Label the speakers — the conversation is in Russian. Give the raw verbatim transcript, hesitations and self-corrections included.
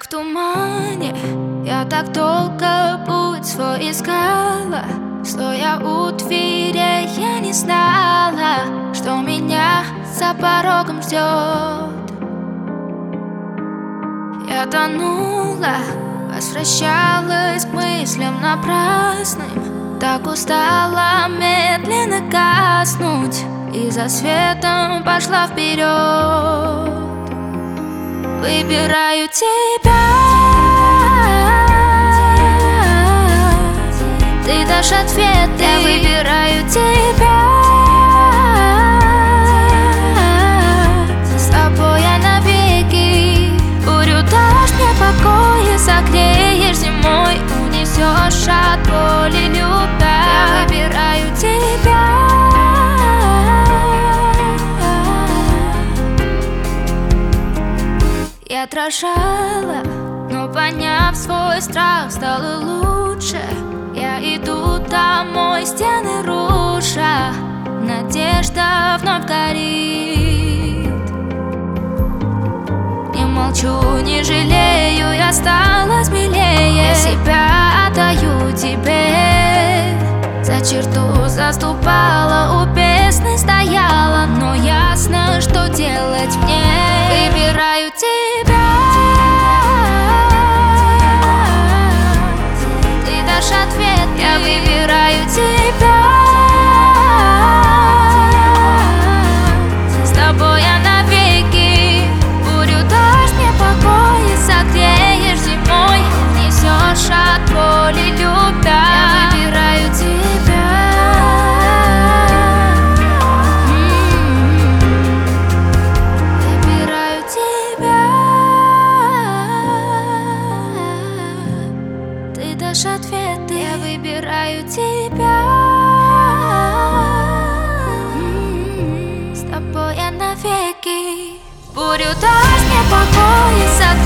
Speaker 1: в тумане, я так долго путь свой искала. Стоя у двери, я не знала, что меня за порогом ждет. Я тонула, возвращалась к мыслям напрасным. Так устала медленно гаснуть, и за светом пошла вперед. Выбираю тебя, ты дашь ответ, я выбираю тебя. С тобой я навеки. Бурю дашь мне покоя, согреешь зимой, унесешь от боли любя. Я выбираю тебя. Я дрожала, но поняв свой страх, стало лучше. Я иду домой, стены руша, надежда вновь горит. Не молчу, не жалею, я стала смелее. Я себя отдаю тебе. За черту заступала, у бездны стояла, но ясно, что делать мне. Выбираю тебя. Ты дашь ответ, я выбираю тебя. С тобой я навеки. Бурю дашь мне покоя, согреешь зимой, несешь от боли любя. Я выбираю тебя. Выбираю тебя. Ты дашь ответ, я выбираю тебя. С тобой я навеки. Бурю дашь мне покоя,